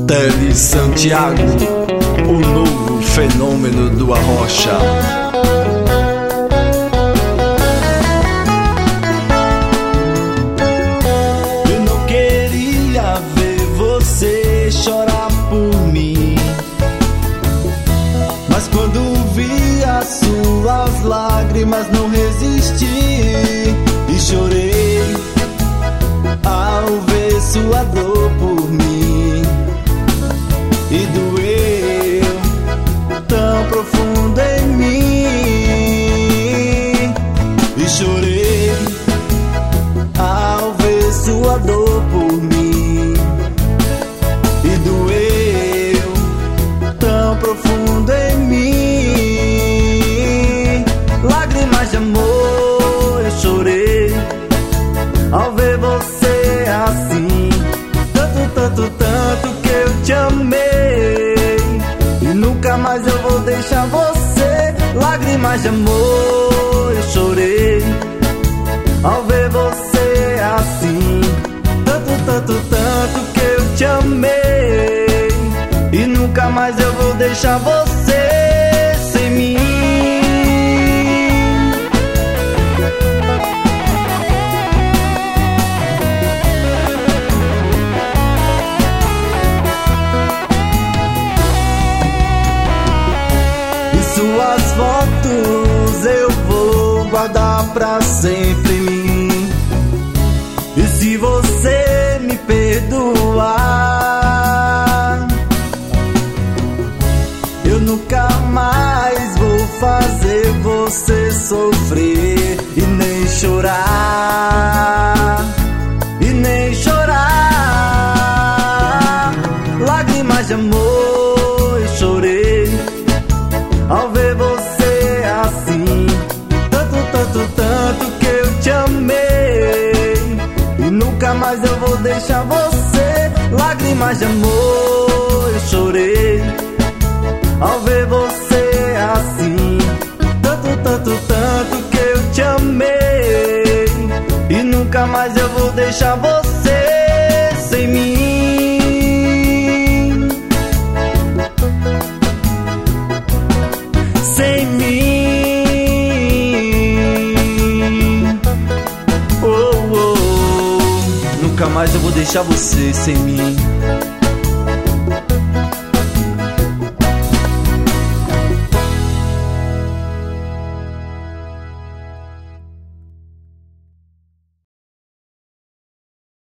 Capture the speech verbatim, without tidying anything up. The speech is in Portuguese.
Teles Santiago, o novo fenômeno do Arrocha. Eu não queria ver você chorar por mim, mas quando vi as suas lágrimas não resisti e chorei ao ver sua dor por mim. E doeu tão profundo em mim. E chorei ao ver sua dor por mim. E doeu tão profundo em mim. Lágrimas de amor eu chorei ao ver você assim. Tanto, tanto, tanto que eu te amei e nunca mais eu vou deixar você. Lágrimas de amor eu chorei ao ver você assim. Tanto, tanto, tanto que eu te amei e nunca mais eu vou deixar você sem mim. Suas fotos eu vou guardar pra sempre em mim. E se você me perdoar, eu nunca mais vou fazer você sofrer e nem chorar, e nem chorar. Lágrimas de amor eu chorei ao ver você assim. Tanto, tanto, tanto que eu te amei e nunca mais eu vou deixar você. Lágrimas de amor eu chorei ao ver você assim. Tanto, tanto, tanto que eu te amei e nunca mais eu vou deixar você sem mim. Sem mim, oh, oh. Nunca mais eu vou deixar você sem mim.